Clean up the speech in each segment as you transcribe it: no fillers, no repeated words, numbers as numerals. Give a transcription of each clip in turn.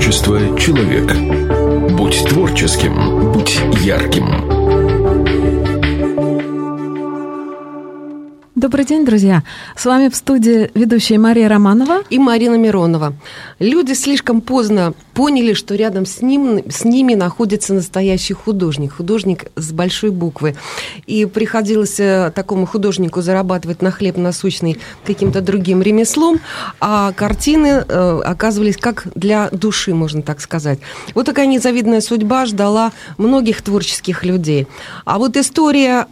Творчество человека. Будь творческим, будь ярким. Добрый день, друзья. С вами в студии ведущая Мария Романова и Марина Миронова. Люди слишком поздно поняли, что рядом с ними находится настоящий художник. Художник с большой буквы. И приходилось такому художнику зарабатывать на хлеб насущный каким-то другим ремеслом, а картины оказывались как для души, можно так сказать. Вот такая незавидная судьба ждала многих творческих людей. А вот история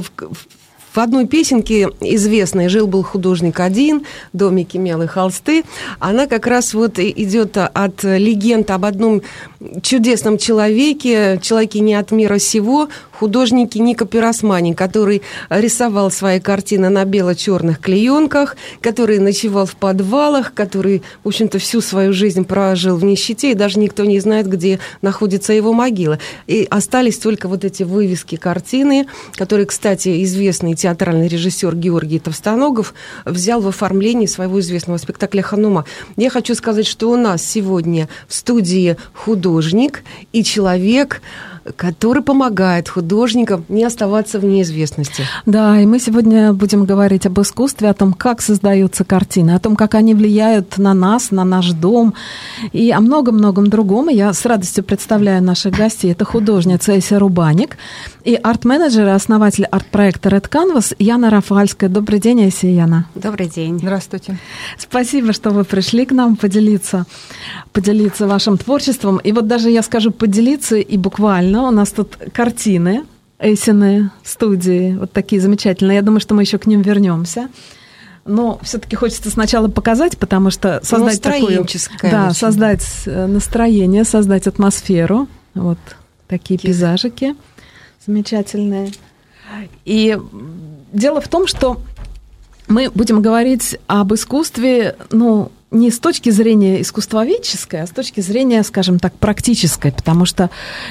в одной песенке известной «Жил-был художник один, домик имел и холсты», она как раз вот идет от легенд об одном чудесном человеке не от мира сего, художнике Нико Пиросмани, который рисовал свои картины на бело-черных клеенках, который ночевал в подвалах, который, в общем-то, всю свою жизнь прожил в нищете, и даже никто не знает, где находится его могила. И остались только вот эти вывески картины, которые, кстати, известный театральный режиссер Георгий Товстоногов взял в оформлении своего известного спектакля «Ханума». Я хочу сказать, что у нас сегодня в студии художник и человек, который помогает художникам не оставаться в неизвестности. Да, и мы сегодня будем говорить об искусстве, о том, как создаются картины, о том, как они влияют на нас, на наш дом и о многом-многом другом. И я с радостью представляю наших гостей. Это художница Эся Рубаник и арт-менеджер и основатель арт-проекта Red Canvas Яна Рафальская. Добрый день, Эся и Яна. Добрый день. Здравствуйте. Спасибо, что вы пришли к нам поделиться вашим творчеством. И вот даже я скажу поделиться и буквально. У нас тут картины Эсины в студии, вот такие замечательные. Я думаю, что мы еще к ним вернемся. Но все-таки хочется сначала показать, потому что создать такое, создать настроение, создать атмосферу. Вот такие пейзажики замечательные. И дело в том, что мы будем говорить об искусстве, не с точки зрения искусствоведческой, а с точки зрения, скажем так, практической, потому что,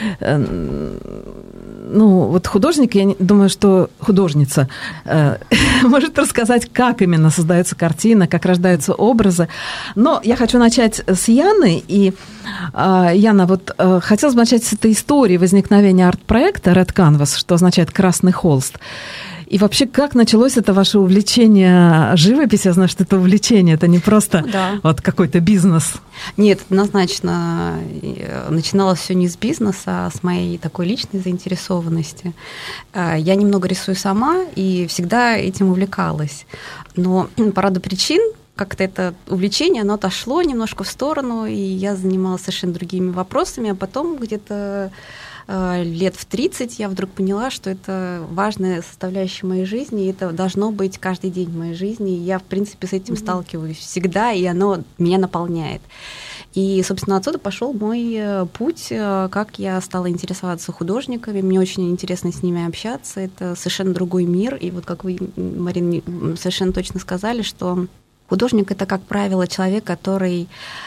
вот художник, я думаю, что художница может рассказать, как именно создается картина, как рождаются образы. Но я хочу начать с Яны, и, Яна, вот хотелось бы начать с этой истории возникновения арт-проекта Red Canvas, что означает «красный холст». И вообще, как началось это ваше увлечение живописью? Я знаю, что это увлечение, это не просто вот какой-то бизнес. Нет, однозначно. Начиналось все не с бизнеса, а с моей такой личной заинтересованности. Я немного рисую сама и всегда этим увлекалась. Но по ряду причин как-то это увлечение, оно отошло немножко в сторону, и я занималась совершенно другими вопросами, а потом где-то лет в 30 я вдруг поняла, что это важная составляющая моей жизни, и это должно быть каждый день в моей жизни. И я, в принципе, с этим сталкиваюсь всегда, и оно меня наполняет. И, собственно, отсюда пошел мой путь, как я стала интересоваться художниками. Мне очень интересно с ними общаться. Это совершенно другой мир. И вот как вы, Марина, совершенно точно сказали, что художник — это, как правило, человек, который...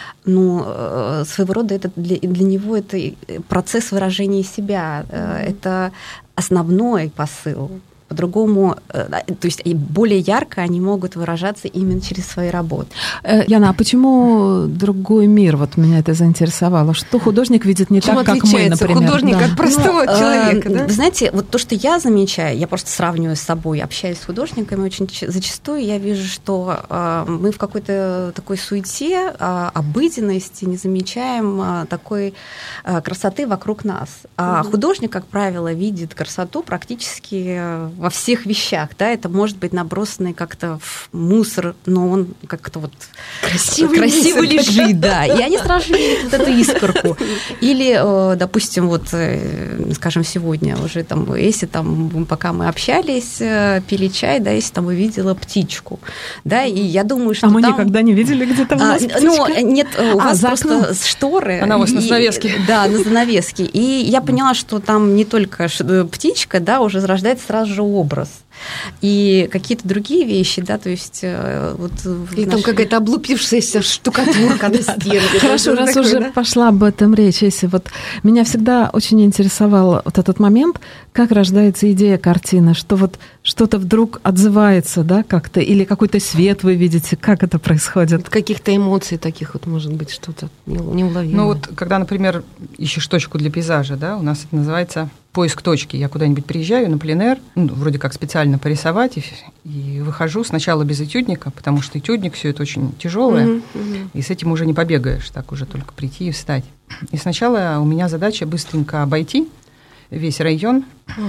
своего рода это для него это процесс выражения себя, это основной посыл. По-другому, то есть более ярко они могут выражаться именно через свои работы. Яна, а почему другой мир? Вот меня это заинтересовало. Что художник видит не так, как мы, например? Художник от простого человека, да? Вы знаете, вот то, что я замечаю, я просто сравниваю с собой, общаюсь с художниками, очень зачастую я вижу, что мы в какой-то такой суете, обыденности не замечаем такой красоты вокруг нас. А художник, как правило, видит красоту практически во всех вещах, да, это может быть набросанный как-то в мусор, но он как-то вот красиво лежит, да, и они сразу видят вот эту искорку. Или, допустим, вот, скажем, сегодня уже там Эся, там, пока мы общались, пили чай, да, Эся там увидела птичку, да, и я думаю, что мы никогда не видели где-то у нас птичка? Нет, у вас просто шторы. Она у вас на занавеске. Да, на занавеске. И я поняла, что там не только птичка, да, уже зарождается сразу же образ. И какие-то другие вещи, да, то есть... Или там какая-то облупившаяся штукатурка на стенке. Хорошо, раз уже пошла об этом речь, если вот меня всегда очень интересовал вот этот момент, как рождается идея картины, что вот что-то вдруг отзывается, да, как-то, или какой-то свет вы видите, как это происходит? Каких-то эмоций таких вот, может быть, что-то неуловимое. Ну вот, когда, например, ищешь точку для пейзажа, да, у нас это называется поиск точки. Я куда-нибудь приезжаю на пленэр, вроде как специально порисовать, и выхожу сначала без этюдника, потому что этюдник, все это очень тяжелое, и с этим уже не побегаешь, так уже только прийти и встать. И сначала у меня задача быстренько обойти весь район,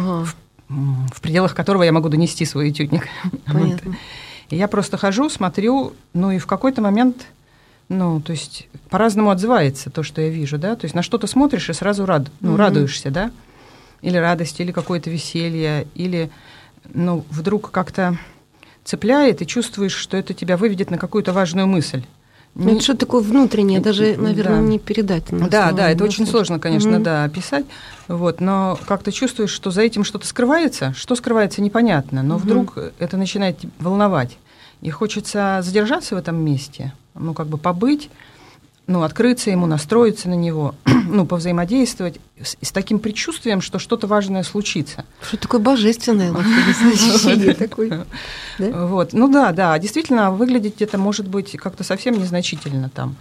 в пределах которого я могу донести свой этюдник. Вот. И я просто хожу, смотрю, и в какой-то момент, то есть по-разному отзывается то, что я вижу, да, то есть на что-то смотришь и сразу радуешься, да, или радость, или какое-то веселье, или, вдруг как-то цепляет, и чувствуешь, что это тебя выведет на какую-то важную мысль. Это что-то такое внутреннее, даже, наверное, не передать. Да, это очень сложно, конечно, описать. Вот, но как-то чувствуешь, что за этим что-то скрывается. Что скрывается, непонятно, но вдруг это начинает волновать. И хочется задержаться в этом месте, побыть, открыться ему, настроиться на него, повзаимодействовать с таким предчувствием, что что-то важное случится. Что такое божественное ощущение такое. Вот, да, действительно, выглядеть это может быть как-то совсем незначительно там.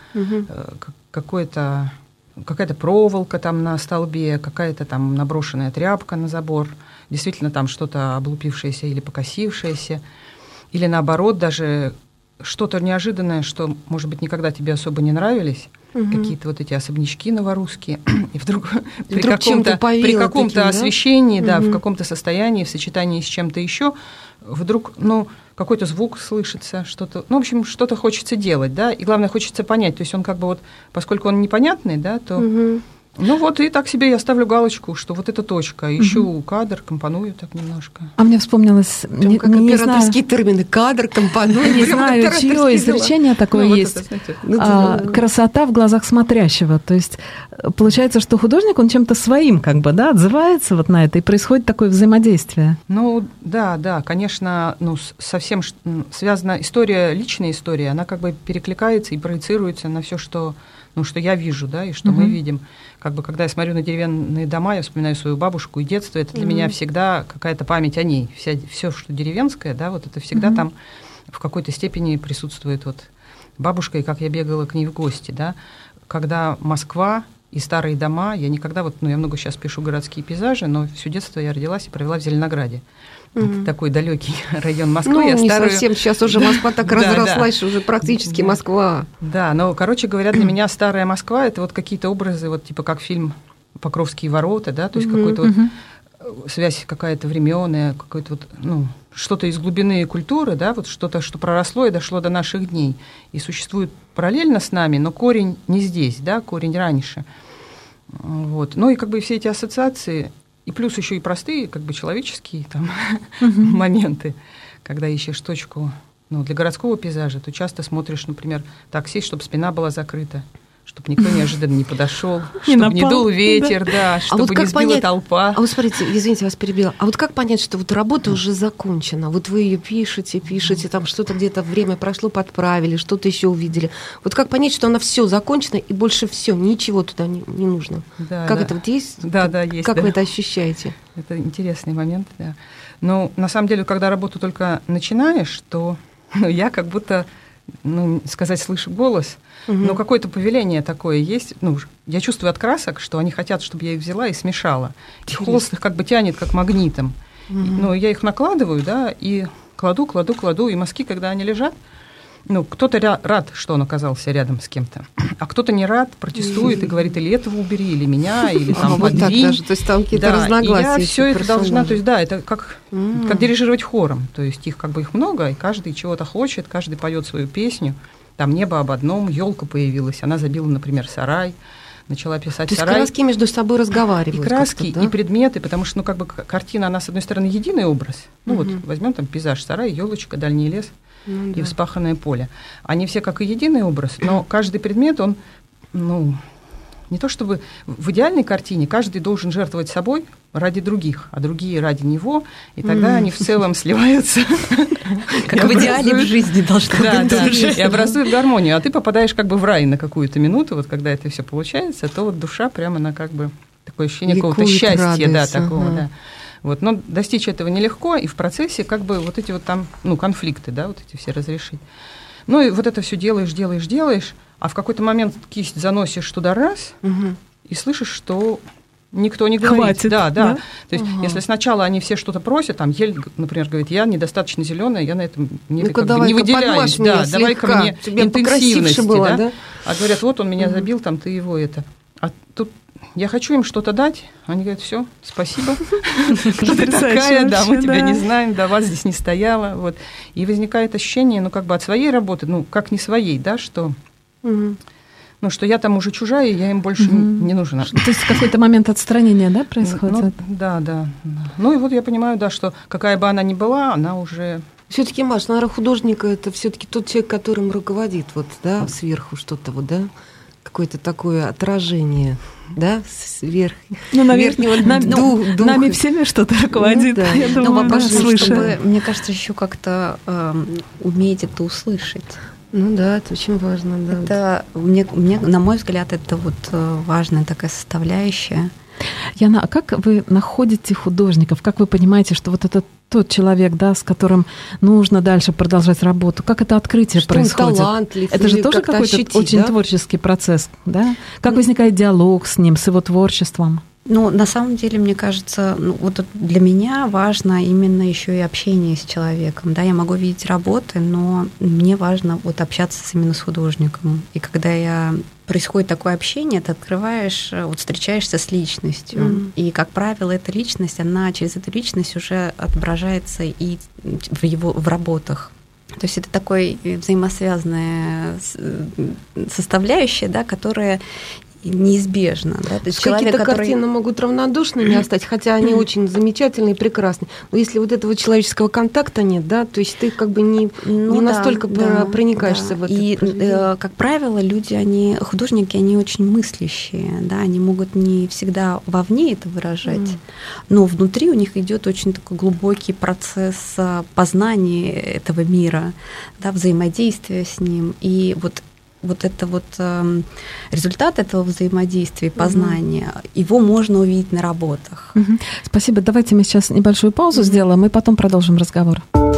Какая-то проволока там на столбе, какая-то там наброшенная тряпка на забор, действительно там что-то облупившееся или покосившееся, или наоборот даже что-то неожиданное, что, может быть, никогда тебе особо не нравились, какие-то вот эти особнячки новорусские, и вдруг при каком-то освещении, в каком-то состоянии, в сочетании с чем-то еще, вдруг, какой-то звук слышится, что-то, в общем, что-то хочется делать, да, и главное, хочется понять, то есть он поскольку он непонятный, да, то... и так себе я ставлю галочку, что вот эта точка. Ищу кадр, компоную так немножко. А мне вспомнилось... Как операторские термины. Кадр, компоную. Не знаю, чье изречение такое есть. Красота в глазах смотрящего. То есть получается, что художник, он чем-то своим отзывается вот на это, и происходит такое взаимодействие. Да, конечно, совсем связана личная история, она перекликается и проецируется на все, что я вижу, да, и что мы видим. Когда я смотрю на деревянные дома, я вспоминаю свою бабушку и детство, это для меня всегда какая-то память о ней. Все, что деревенское, да, вот это всегда там в какой-то степени присутствует бабушка, и как я бегала к ней в гости, да. Когда Москва и старые дома, я никогда, я много сейчас пишу городские пейзажи, но все детство я родилась и провела в Зеленограде. Это такой далекий район Москвы. Не совсем, сейчас уже Москва так разрослась, что уже практически Москва. Да, но, короче говоря, для меня старая Москва – это какие-то образы, типа как фильм «Покровские ворота», да, то есть какой-то связь какая-то временная, какой-то что-то из глубины культуры, да, что-то, что проросло и дошло до наших дней, и существует параллельно с нами, но корень не здесь, да, корень раньше. Вот. И все эти ассоциации, и плюс еще и простые, человеческие там моменты, когда ищешь точку, для городского пейзажа, то часто смотришь, например, так сесть, чтобы спина была закрыта, чтобы никто неожиданно не подошел, чтобы не дул ветер, да, чтобы не сбила толпа. А вот смотрите, извините, вас перебила. А вот как понять, что работа уже закончена? Вот вы ее пишете, там что-то где-то время прошло, подправили, что-то еще увидели. Вот как понять, что она все закончена и больше все, ничего туда не нужно? Да, как это есть? Да, есть. Как вы это ощущаете? Это интересный момент, да. Но на самом деле, когда работу только начинаешь, то я как будто, сказать, слышу голос, но какое-то повеление такое есть. Я чувствую от красок, что они хотят, чтобы я их взяла и смешала. И холст их тянет, как магнитом. Я их накладываю, да, и кладу, и мазки, когда они лежат, кто-то рад, что он оказался рядом с кем-то, а кто-то не рад, протестует и говорит, или этого убери, или меня, или там подвинь. Даже, то есть там какие-то разногласия. И я все это должна, то есть да, это как дирижировать хором, то есть их их много, и каждый чего-то хочет, каждый поет свою песню. Там небо об одном, елка появилась, она забила, например, сарай, начала писать то сарай. То есть краски между собой разговаривают. И краски, и предметы, потому что, картина, она, с одной стороны, единый образ. Возьмем там пейзаж, сарай, елочка, дальний лес и вспаханное поле. Они все как и единый образ, но каждый предмет, он, не то чтобы в идеальной картине каждый должен жертвовать собой, ради других, а другие ради него, и тогда они в целом сливаются. Как в идеале в жизни должно быть. Да, и образуют гармонию. А ты попадаешь как бы в рай на какую-то минуту, вот когда это все получается, то вот душа прямо, она как бы такое ощущение какого-то счастья, да, такого, да. Вот, но достичь этого нелегко, и в процессе как бы вот эти вот там, ну, конфликты, да, вот эти все разрешить. Ну, и вот это все делаешь, а в какой-то момент кисть заносишь туда раз, и слышишь, что никто не говорит. Хватит, да. То есть, Ага. если сначала они все что-то просят, там, ель, например, говорит, я недостаточно зеленая, я на этом не, Ну-ка, как бы давай-ка не выделяюсь. подмажь меня Да, давай-ка слегка. мне Тебе интенсивности. покрасивше было, да? А говорят, вот он меня забил, там, ты его это. А тут я хочу им что-то дать, они говорят, все, спасибо. Кто ты такая, да, мы тебя не знаем, да, вас здесь не стояло. Вот. И возникает ощущение, ну, как бы от своей работы, ну, как не своей, да, что... Ну, что я там уже чужая, и я им больше не нужна. То есть какой-то момент отстранения, да, происходит? Ну, да. Ну, и вот я понимаю, да, что какая бы она ни была, она уже... Все-таки, Маш, наверное, художник это все-таки тот человек, которым руководит, вот, да, сверху что-то, вот, да, какое-то такое отражение, да, сверх. Ну, наверное, нами всеми что-то руководит. Ну, да. Я думаю, вопрос, слыша. чтобы, мне кажется, еще как-то уметь это услышать. Ну да, это очень важно, да. Это, мне, на мой взгляд, это вот важная такая составляющая. Яна, а как вы находите художников? Как вы понимаете, что вот это тот человек, да, с которым нужно дальше продолжать работу? Как это открытие что происходит? Он талантлив, это же или тоже как-то какой-то ощутить, очень да? творческий процесс, да? Как возникает диалог с ним, с его творчеством? Ну, на самом деле, мне кажется, ну, вот для меня важно именно еще и общение с человеком. Да, я могу видеть работы, но мне важно вот общаться именно с художником. И когда происходит такое общение, ты открываешь, вот встречаешься с личностью. И, как правило, эта личность, она через эту личность уже отображается и в работах. То есть это такой взаимосвязанная составляющая, да, которая неизбежно. Да? То есть какие-то картины могут равнодушными остаться, хотя они очень замечательные и прекрасные. Но если вот этого человеческого контакта нет, да, то есть ты как бы не настолько проникаешься в это. И, как правило, художники, они очень мыслящие, да, они могут не всегда вовне это выражать, но внутри у них идет очень такой глубокий процесс познания этого мира, да, взаимодействия с ним. И вот это вот результат этого взаимодействия и познания, его можно увидеть на работах. Спасибо. Давайте мы сейчас небольшую паузу сделаем, и потом продолжим разговор.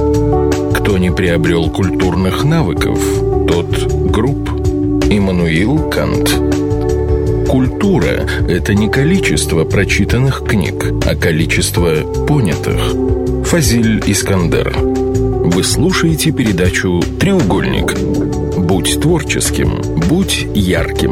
Кто не приобрел культурных навыков, тот груб. Иммануил Кант. Культура – это не количество прочитанных книг, а количество понятых. Фазиль Искандер. Вы слушаете передачу «Треугольник». Будь творческим, будь ярким.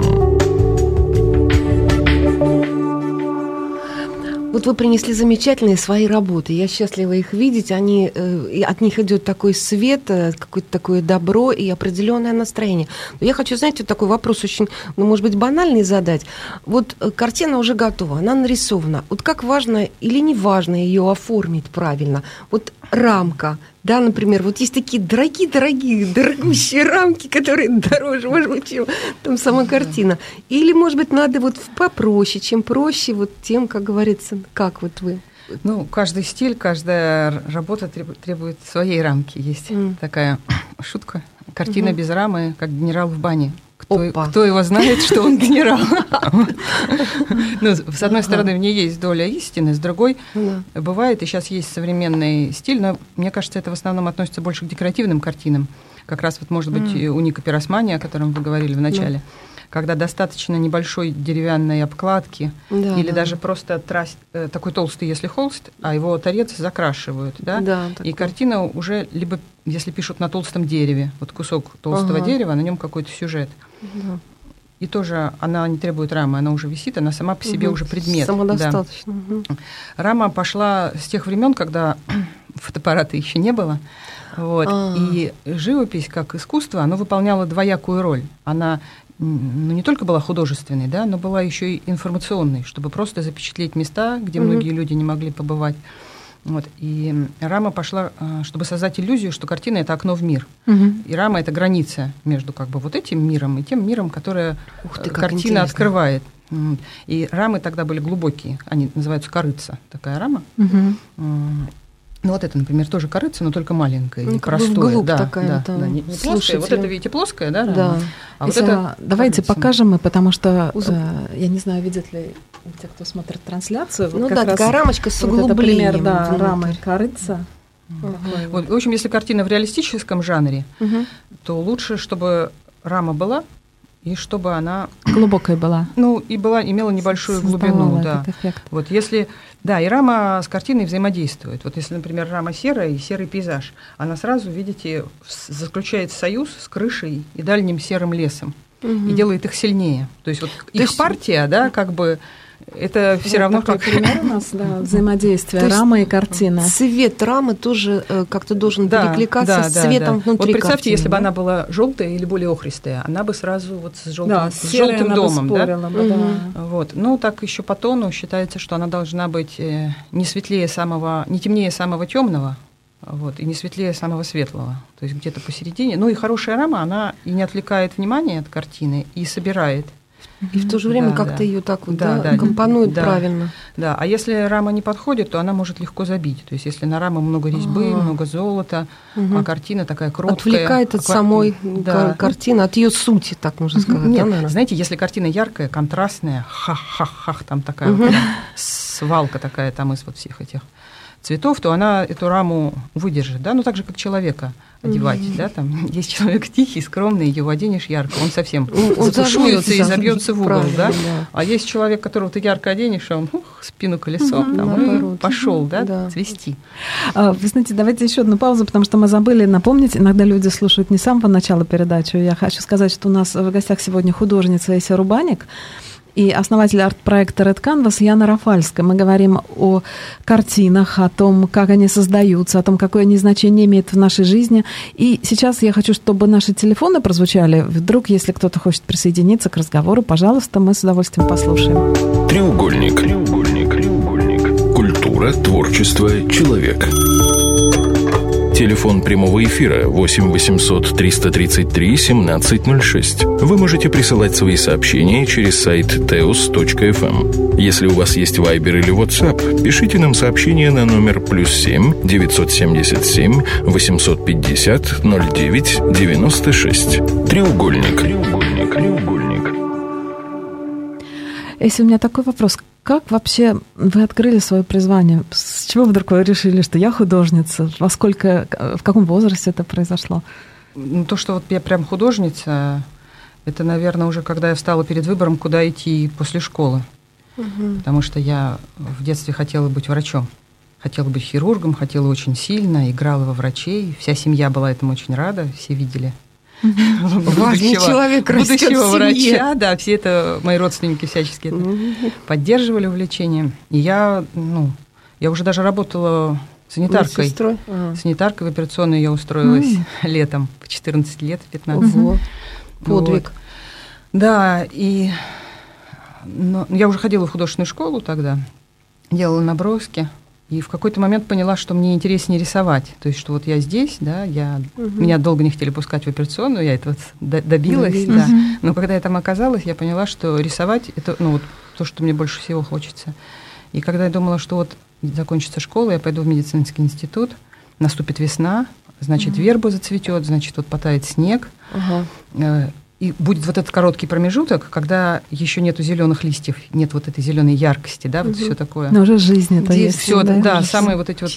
Вот вы принесли замечательные свои работы. Я счастлива их видеть. От них идет такой свет, какое-то такое добро и определенное настроение. Но я хочу, знаете, вот такой вопрос очень, может быть, банальный задать. Вот картина уже готова, она нарисована. Вот как важно или не важно ее оформить правильно? Вот рамка. Да, например, вот есть такие дорогущие рамки, которые дороже, может быть, чем там сама картина. Или, может быть, надо вот попроще, чем проще, вот тем, как говорится, как вот вы? Ну, каждый стиль, каждая работа требует своей рамки. Есть такая шутка. Картина без рамы, как генерал в бане. Кто его знает, что он генерал? С одной стороны, в ней есть доля истины, с другой бывает, и сейчас есть современный стиль, но мне кажется, это в основном относится больше к декоративным картинам. Как раз вот, может быть, у Ника Пиросмани, о котором вы говорили в начале, когда достаточно небольшой деревянной обкладки или даже просто такой толстый, если холст, а его торец закрашивают, да? И картина уже либо, если пишут на толстом дереве, вот кусок толстого дерева, на нем какой-то сюжет. И тоже она не требует рамы, она уже висит, она сама по себе уже предмет. Самодостаточно. Да. Рама пошла с тех времен, когда фотоаппарата еще не было. Вот. И живопись, как искусство, оно выполняло двоякую роль. Она не только была художественной, да, но была еще и информационной, чтобы просто запечатлеть места, где многие люди не могли побывать. Вот. И рама пошла, чтобы создать иллюзию, что картина – это окно в мир. И рама – это граница между как бы вот этим миром и тем миром, которое картина открывает. И рамы тогда были глубокие, они называются корыца, такая рама. Ну, вот это, например, тоже корыца, но только маленькая, не простое. Да, такая, да, не плоская. Вот это, видите, плоская, да? Да. А вот это давайте покажем, потому что я не знаю, видят ли те, кто смотрит трансляцию. Ну да, такая рамочка с углублением. Вот это пример, рамы корыца. Вот, в общем, если картина в реалистическом жанре, то лучше, чтобы рама была, и чтобы она глубокая была. Ну, и имела небольшую глубину, да. Вот если, да, и рама с картиной взаимодействует. Вот если, например, рама серая и серый пейзаж, она сразу, видите, заключает союз с крышей и дальним серым лесом и делает их сильнее. То есть вот их партия, да, как бы это все равно как пример у нас, да, взаимодействие рамы и картины. Цвет рамы тоже как-то должен перекликаться с цветом внутри. Вот представьте, картины, если бы она была желтая или более охристая, она бы сразу вот с желтым домом, да? Вот. Ну, так еще по тону считается, что она должна быть не светлее самого, не темнее самого темного, вот, и не светлее самого светлого, то есть где-то посередине. Ну и хорошая рама, она и не отвлекает внимание от картины, и собирает. И в то же время как-то ее так вот компонует правильно. Да, а если рама не подходит, то она может легко забить. То есть если на раме много резьбы, много золота, а картина такая кроткая. Отвлекает от самой картины, от ее сути, так можно сказать. Нет, знаете, если картина яркая, контрастная, хах-хах-хах, там такая вот свалка такая там из вот всех этих цветов, то она эту раму выдержит, да, ну так же, как человека одевать, да, там есть человек тихий, скромный, его оденешь ярко, он совсем затушуется и забьется в угол, да, а есть человек, которого ты ярко оденешь, а он спину колесом, там, и пошел, да, цвести. Вы знаете, давайте еще одну паузу, потому что мы забыли напомнить, иногда люди слушают не с самого начала передачу, я хочу сказать, что у нас в гостях сегодня художница Эся Рубаник, и основатель арт-проекта Red Canvas Яна Рафальская. Мы говорим о картинах, о том, как они создаются, о том, какое они значение имеют в нашей жизни. И сейчас я хочу, чтобы наши телефоны прозвучали. Вдруг, если кто-то хочет присоединиться к разговору, пожалуйста, мы с удовольствием послушаем. Треугольник. Культура, творчество, человек. Телефон прямого эфира 8 800 333 1706. Вы можете присылать свои сообщения через сайт teos.fm. Если у вас есть Viber или WhatsApp, пишите нам сообщение на номер +7 977 850 09 96. Треугольник. Если у меня такой вопрос, как вообще вы открыли свое призвание? С чего вдруг вы решили, что я художница? В каком возрасте это произошло? Ну, то, что вот я прям художница, это, наверное, уже когда я встала перед выбором, куда идти после школы. Потому что я в детстве хотела быть врачом. Хотела быть хирургом, хотела очень сильно, играла во врачей. Вся семья была этому очень рада, все видели. Важный человек растет в семье. Врача, да, все это, мои родственники всячески это поддерживали увлечение. И я уже даже работала санитаркой. Санитаркой в операционную я устроилась летом, в 14 лет, 15. Подвиг. Да, и я уже ходила в художественную школу тогда, делала наброски. И в какой-то момент поняла, что мне интереснее рисовать. То есть, что вот я здесь, да, меня долго не хотели пускать в операционную, я этого добилась, да. Но когда я там оказалась, я поняла, что рисовать – это вот то, что мне больше всего хочется. И когда я думала, что вот закончится школа, я пойду в медицинский институт, наступит весна, значит, верба зацветет, значит, вот потает снег, и будет вот этот короткий промежуток, когда еще нету зеленых листьев, нет вот этой зеленой яркости, да, вот все такое. Но уже жизнь это есть. Все, да, самые вот эти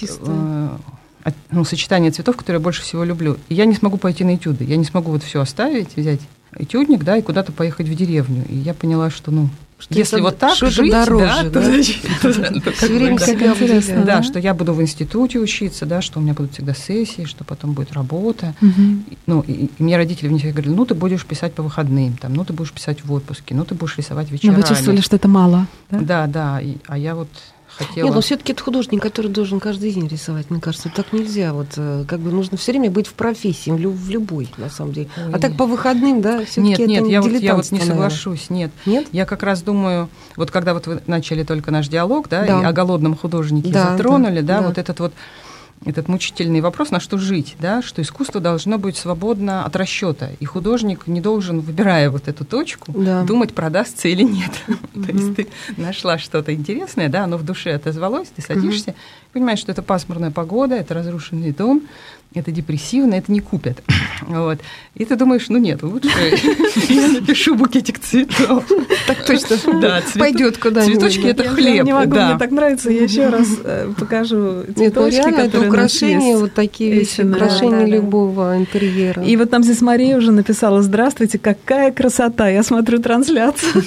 вот сочетания цветов, которые я больше всего люблю. И я не смогу пойти на этюды, я не смогу вот все оставить, взять этюдник, да, и куда-то поехать в деревню. И я поняла, что, если вот так жить, дороже, да, все время интересно. Да, что я буду в институте учиться, да, что у меня будут всегда сессии, что потом будет работа. И мне родители вначале говорили, ты будешь писать по выходным, там, ты будешь писать в отпуске, ты будешь рисовать вечерами. Но вы чувствовали, что это мало, да? Да, а я вот хотела... Нет, но все-таки это художник, который должен каждый день рисовать, мне кажется, так нельзя. Вот как бы нужно все время быть в профессии, в любой, на самом деле. Ой. А так по выходным, да, все-таки это я вот не соглашусь, нет. Нет? Я как раз думаю, вот когда вот вы начали только наш диалог, да, и о голодном художнике затронули, да, вот этот вот этот мучительный вопрос, на что жить, да, что искусство должно быть свободно от расчета, и художник не должен, выбирая вот эту точку, думать, продастся или нет. То есть ты нашла что-то интересное, да, оно в душе отозвалось, ты садишься, понимаешь, что это пасмурная погода, это разрушенный дом, это депрессивно, это не купят. Вот. И ты думаешь, ну нет, лучше я напишу букетик цветов. Так точно, да, пойдет куда-нибудь. Цветочки – это хлеб. Я не могу, мне так нравится, я еще раз покажу цветочки, которые это украшения, вот такие вещи, украшения любого интерьера. И вот там здесь Мария уже написала: здравствуйте, какая красота, я смотрю трансляцию.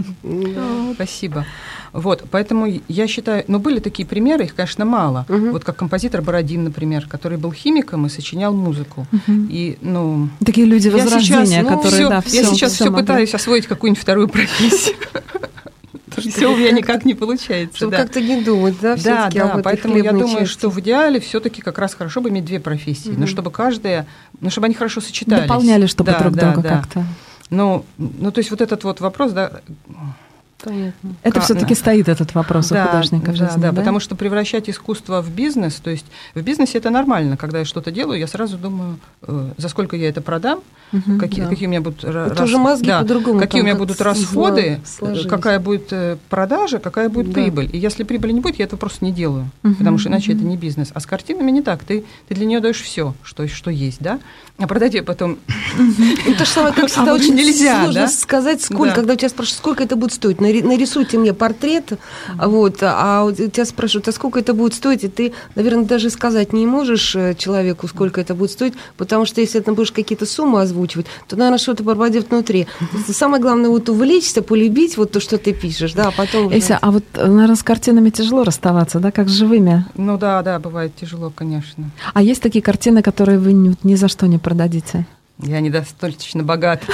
Спасибо. Вот, поэтому я считаю, ну, были такие примеры, их, конечно, мало. Вот как композитор Бородин, например, который был химиком и сочинял музыку. И, ну, такие люди возрождения, которые, да, я сейчас все пытаюсь освоить какую-нибудь вторую профессию. Все у меня никак не получается. Чтобы как-то не думать, да, все-таки об этой поэтому я думаю, части. что в идеале все-таки как раз хорошо бы иметь две профессии, но чтобы каждая, ну, чтобы они хорошо сочетались. Дополняли, чтобы друг друга как-то. Ну, то есть вот этот вот вопрос, да. Понятно. Это все-таки стоит этот вопрос у художника в жизни, да, потому что превращать искусство в бизнес, то есть в бизнесе это нормально, когда я что-то делаю, я сразу думаю, за сколько я это продам, какие у меня будут по-другому, какие у меня будут расходы, какая будет продажа, какая будет прибыль. И если прибыли не будет, я этого просто не делаю, потому что иначе это не бизнес. А с картинами не так. Ты для нее даешь все, что есть, да, а продать ее потом. Это же самое, как всегда, очень сложно сказать, сколько, когда у тебя спрашивают, сколько это будет стоить. Нарисуйте мне портрет, вот, а у тебя спрашивают, а сколько это будет стоить, и ты, наверное, даже сказать не можешь человеку, сколько это будет стоить, потому что если ты будешь какие-то суммы озвучивать, то, наверное, что-то пропадет внутри. Самое главное, вот увлечься, полюбить вот то, что ты пишешь, да, а потом... Эся, а вот, наверное, с картинами тяжело расставаться, да, как с живыми? Ну да, бывает тяжело, конечно. А есть такие картины, которые вы ни за что не продадите? Я недостаточно богата.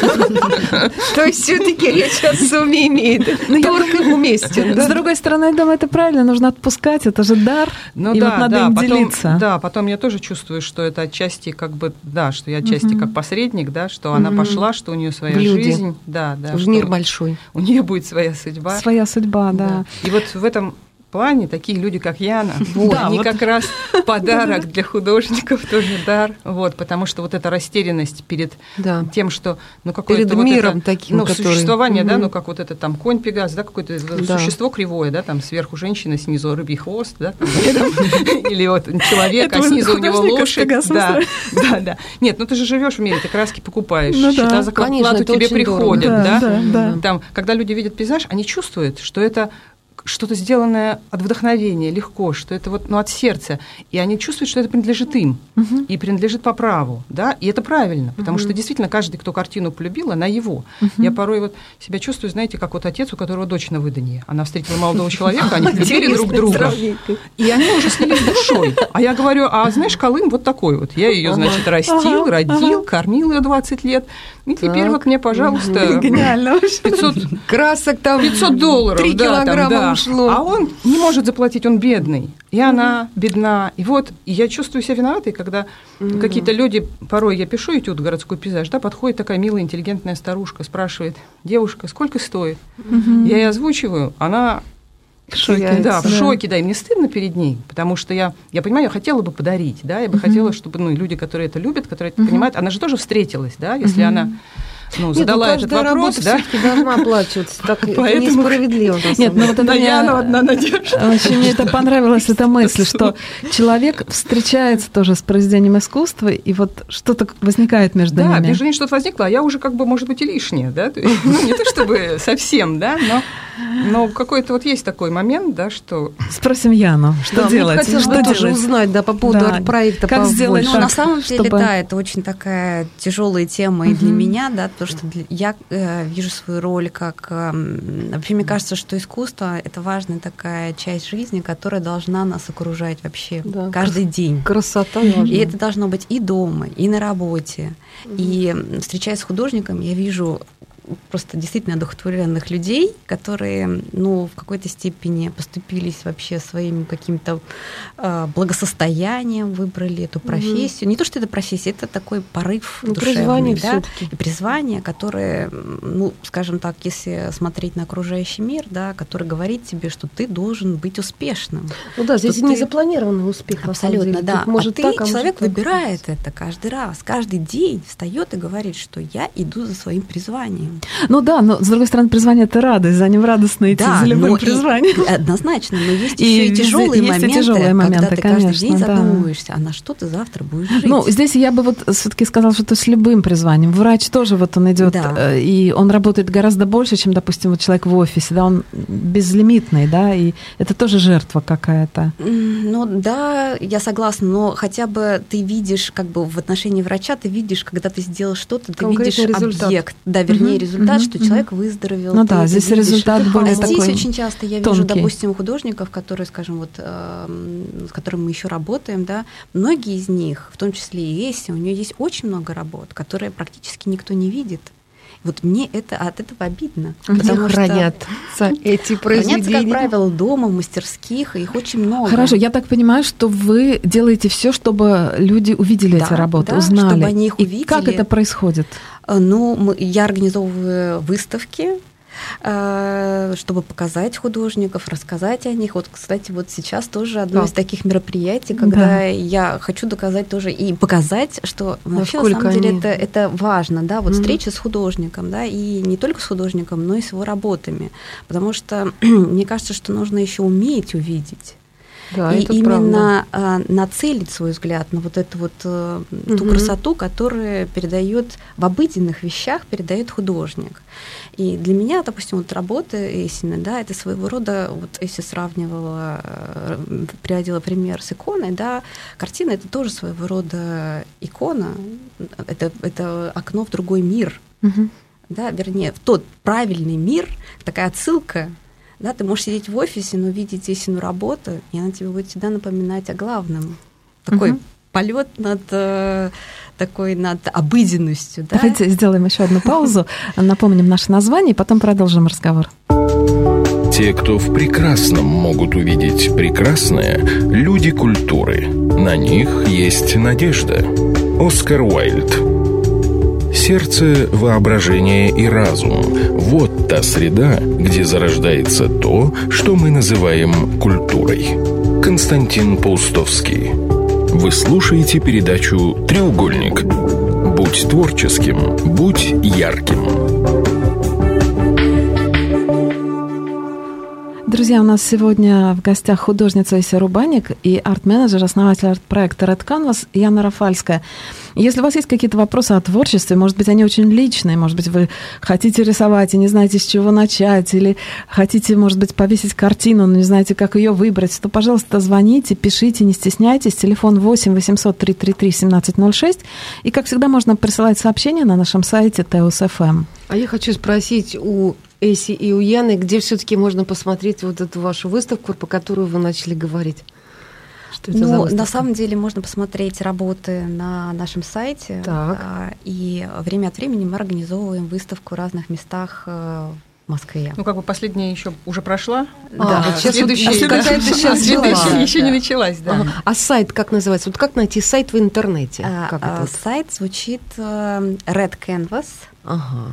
То есть все-таки речь о сумме имеет. Торг уместен. С другой стороны, я думаю, это правильно, нужно отпускать, это же дар, и вот надо им делиться. Да, потом я тоже чувствую, что это отчасти как бы, да, что я отчасти как посредник, да, что она пошла, что у нее своя жизнь. Да. Мир большой. У нее будет своя судьба. Своя судьба, да. И вот в этом плане такие люди, как Яна, они как раз подарок для художников, тоже дар, вот, потому что вот эта растерянность перед тем, что, ну, какое-то перед вот миром это, таким, ну, который... существование, да, ну, как вот это там конь Пегас, да, какое-то существо кривое, да, там сверху женщина, снизу рыбий хвост, да, или вот человек, а снизу у него лошадь, да. Нет, ну ты же живешь в мире, ты краски покупаешь, счета за квартплату тебе приходят, да, там, когда люди видят пейзаж, они чувствуют, что это что-то сделанное от вдохновения, легко, что это вот, ну, от сердца. И они чувствуют, что это принадлежит им, и принадлежит по праву, да, и это правильно, потому что действительно каждый, кто картину полюбил, она его. Я порой вот себя чувствую, знаете, как вот отец, у которого дочь на выданье. Она встретила молодого человека, они любили друг друга, и они уже слились душой. А я говорю, а знаешь, Колым вот такой вот. Я ее, значит, растил, родил, кормил ее 20 лет, и теперь вот мне, пожалуйста, 500 красок там, $500, 3 килограмма ушло. А он не может заплатить, он бедный. И она бедна. И вот и я чувствую себя виноватой, когда какие-то люди, порой я пишу этюд «Городской пейзаж», да, подходит такая милая, интеллигентная старушка, спрашивает: девушка, сколько стоит? Я ей озвучиваю, она... В шоке, да, в шоке, да, и мне стыдно перед ней, потому что я понимаю, я хотела бы подарить, да, я бы хотела, чтобы, ну, люди, которые это любят, которые это понимают, она же тоже встретилась, да, если она, ну, задала этот вопрос, да. Все-таки должна оплачиваться, так это несправедливо. Нет, ну вот это Яна одна надежда. Очень мне это понравилась эта мысль, что человек встречается тоже с произведением искусства, и вот что-то возникает между ними. Да, между ними что-то возникло, а я уже как бы, может быть, и лишнее, да, ну, не то чтобы совсем, да, но какой-то вот есть такой момент, да, что... Спросим Яну, что делать? Хотелось бы тоже узнать, да, по поводу арт-проекта. Как сделать так, на самом деле, да, это очень такая тяжелая тема и для меня, да, потому что я вижу свою роль как... Вообще, мне кажется, что искусство — это важная такая часть жизни, которая должна нас окружать вообще каждый день. Красота должна. И это должно быть и дома, и на работе. И встречаясь с художником, я вижу просто действительно одухотворенных людей, которые, ну, в какой-то степени поступились вообще своим каким-то благосостоянием, выбрали эту профессию. Не то, что это профессия, это такой порыв душевный, призвание, да, всё-таки. и призвание, которое, ну, скажем так, если смотреть на окружающий мир, да, который говорит тебе, что ты должен быть успешным. Ну да, здесь что не ты- запланированный успех, на самом Абсолютно, деле. да. Тут может а так, ты, а человек может так. выбирает это каждый раз, каждый день встает и говорит, что я иду за своим призванием. Ну да, но с другой стороны, призвание — это радость, за ним радостно идти, за любым но призванием. однозначно, но есть И еще и везде тяжелые есть и моменты, тяжелые моменты, когда ты каждый день конечно, да. задумываешься, а на что ты завтра будешь жить. Ну, здесь я бы вот все-таки сказала, что это с любым призванием. Врач тоже вот он идет, Да. и он работает гораздо больше, чем, допустим, вот человек в офисе, да, он безлимитный, да, и это тоже жертва какая-то. Ну да, я согласна, но хотя бы ты видишь, как бы в отношении врача, ты видишь, когда ты сделал что-то, ты Конкретный видишь результат. объект, да, вернее, Мгм, результат, мгм, что человек выздоровел. Ну ты да, это здесь видишь. результат более А здесь такой очень часто я вижу, тонкий. допустим, художников, которые, скажем, вот, с которыми мы еще работаем, да, многие из них, в том числе и Эсси, у нее есть очень много работ, которые практически никто не видит. Вот мне это от этого обидно. Где потому что хранятся эти хранятся, произведения? как правило, дома, в мастерских, и их очень много. Хорошо, я так понимаю, что вы делаете все, чтобы люди увидели Да, эти работы, да, узнали. чтобы они их И увидели. как это происходит? Ну, я организовываю выставки, чтобы показать художников, рассказать о них. Вот, кстати, вот сейчас тоже одно из таких мероприятий, когда Да. я хочу доказать тоже и показать, что вообще на Насколько самом деле они- это важно, да, вот Мгм. встреча с художником, да, и не только с художником, но и с его работами, потому что мне кажется, что нужно еще уметь увидеть. Да, И это именно нацелить свой взгляд на вот эту вот ту Мгм. красоту, которую передает в обыденных вещах, передает художник. И для меня, допустим, вот работа Эссины, да, это своего рода, вот если сравнивала, приводила пример с иконой, да, картина — это тоже своего рода икона, это окно в другой мир, Мгм. да, вернее, в тот правильный мир, такая отсылка. Да, ты можешь сидеть в офисе, но видеть Эссину работу, и она тебе будет всегда напоминать о главном. Такой Мгм. полет над обыденностью. Да? Давайте сделаем еще одну паузу, напомним наше название, и потом продолжим разговор. Те, кто в прекрасном могут увидеть прекрасное, люди культуры. На них есть надежда. Оскар Уайльд. Сердце, воображение и разум – вот та среда, где зарождается то, что мы называем культурой. Константин Паустовский. Вы слушаете передачу «Треугольник». Будь творческим, будь ярким. Друзья, у нас сегодня в гостях художница Эсси Рубаник и арт-менеджер, основатель арт-проекта Red Canvas Яна Рафальская. Если у вас есть какие-то вопросы о творчестве, может быть, они очень личные, может быть, вы хотите рисовать и не знаете, с чего начать, или хотите, может быть, повесить картину, но не знаете, как ее выбрать, то, пожалуйста, звоните, пишите, не стесняйтесь. Телефон 8 800 333 1706. И, как всегда, можно присылать сообщения на нашем сайте Teos.fm. А я хочу спросить у Эсси и у Яны, где все-таки можно посмотреть вот эту вашу выставку, по которой вы начали говорить? Что это за Ну, выставка? на самом деле можно посмотреть работы на нашем сайте. Так. И время от времени мы организовываем выставку в разных местах в Москве. Ну, как бы последняя еще уже прошла. Да, А вот сейчас следующая, вот да. какая-то сейчас Следующая была. еще не началась, да. Ага. А сайт как называется? Вот как найти сайт в интернете? Как это вот? Сайт звучит Red Canvas Ага.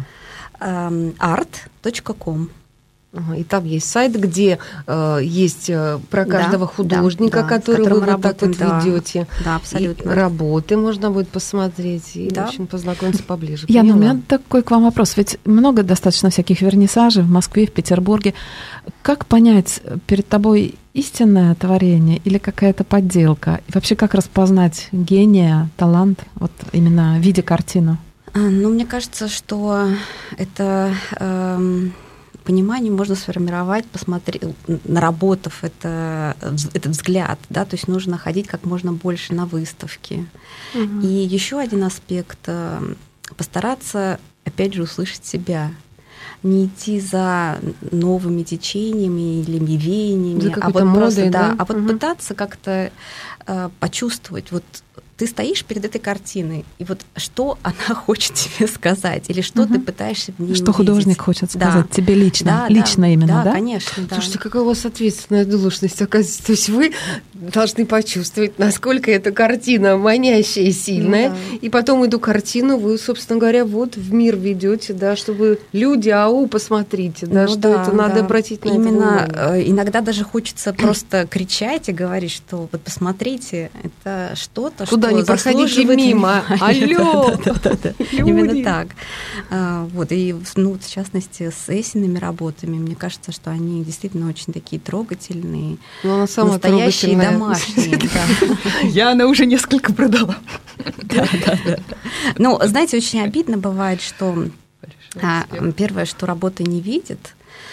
art.com. Ага, и там есть сайт, где есть про каждого Да, художника, да, который с которым вы мы вот так вот работаем, да. ведете. Да, абсолютно. И работы можно будет посмотреть и, Да. в общем, познакомиться поближе. Яна, у Поняла? меня такой к вам вопрос. Ведь много достаточно всяких вернисажей в Москве, в Петербурге. Как понять, перед тобой истинное творение или какая-то подделка? И вообще, как распознать гения, талант, вот именно в виде картины? Ну, мне кажется, что это понимание можно сформировать, посмотреть, наработав этот взгляд, да, то есть нужно ходить как можно больше на выставки. И еще один аспект — постараться, опять же, услышать себя. Не идти за новыми течениями или веяниями, За а какой-то вот просто, модой, да, да? а вот Мгм. пытаться как-то почувствовать, вот ты стоишь перед этой картиной, и вот что она хочет тебе сказать, или что ты пытаешься в ней Что увидеть. художник хочет сказать тебе лично, лично именно, да? Да, конечно, да. Слушайте, какая у вас ответственная должность, оказывается. То есть вы должны почувствовать, насколько эта картина манящая и сильная, и потом эту картину вы, собственно говоря, вот в мир ведете, да, чтобы люди, посмотрите, да, что это надо обратить на это внимание. Именно иногда даже хочется просто кричать и говорить, что вот посмотрите, это что-то, куда что не проходите мимо. Алло! Именно так. Вот, и, в частности, с Эссиными работами, мне кажется, что они действительно очень такие трогательные, настоящие, домашние. Яна уже несколько продала. Да. Ну, знаете, очень обидно бывает, что первое, что работа не видит,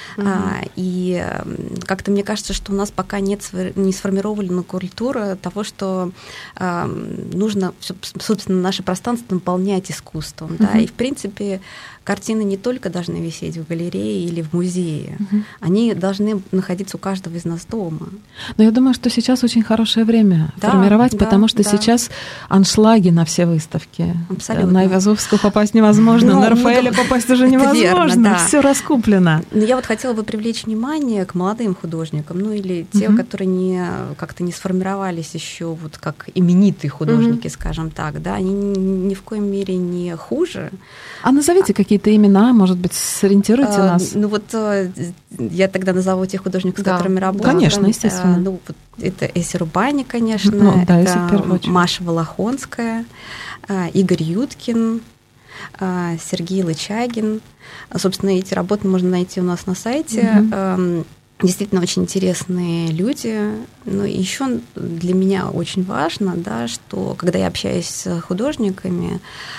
и как-то мне кажется, что у нас пока не сформирована культура того, что нужно, собственно, наше пространство наполнять искусством. Да? И, в принципе, картины не только должны висеть в галерее или в музее, они должны находиться у каждого из нас дома. Но я думаю, что сейчас очень хорошее время формировать, потому что сейчас аншлаги на все выставки. Абсолютно. На Айвазовскую попасть невозможно, на Рафаэля попасть уже невозможно, все раскуплено. Но я вот хотела бы привлечь внимание к молодым художникам, ну или те, которые как-то не сформировались еще вот как именитые художники, скажем так, да, они ни в коем мере не хуже. А назовите какие-то имена, может быть, сориентируйте нас. Ну вот я тогда назову тех художников, с которыми работаю. Конечно, естественно. Ну вот это Эсси Рубани, конечно, это Маша Волохонская, Игорь Юткин, Сергей Лычагин. Собственно, эти работы можно найти у нас на сайте. Действительно очень интересные люди. Но еще для меня очень важно, да, что когда я общаюсь с художниками,